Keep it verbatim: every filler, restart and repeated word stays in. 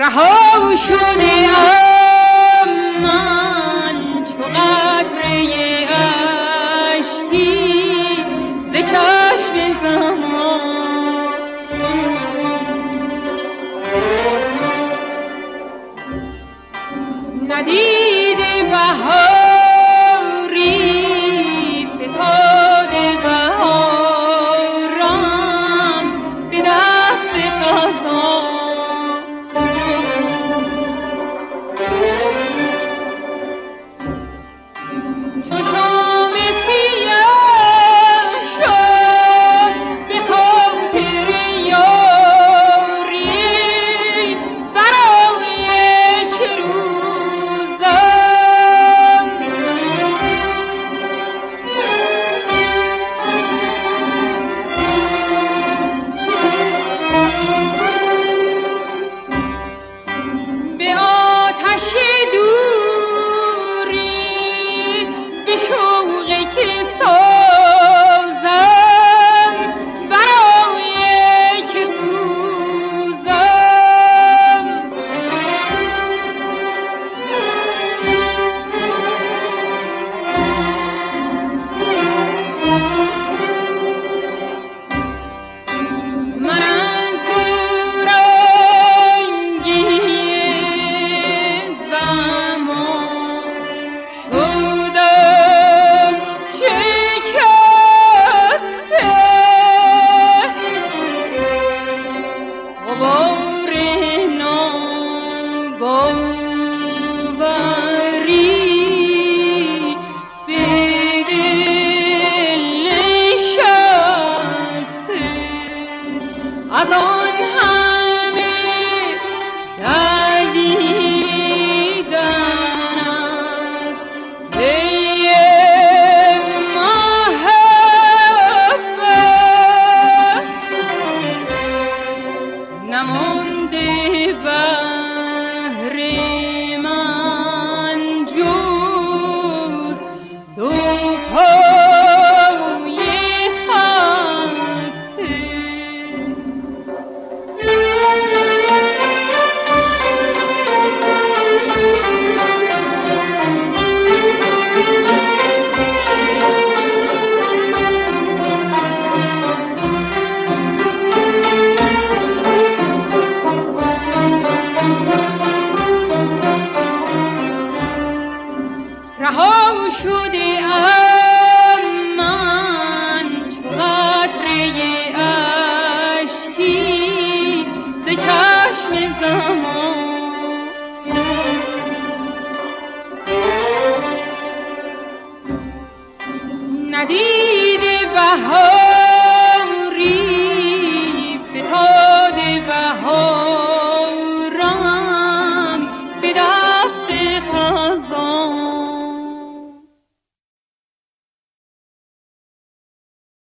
رها شده ام من چو قطره اشکی ز چشم زمان. ندیده بهاری فتاده بهارم به دست خزان. چو شام سیاه شد به خاطر یاری برای چه روزم. به آتش دوری به شوقی که سازم برای که سوزم. من از دورانگی زمان شدم شکسته، غبار ناباوری به دل نشسته. از آن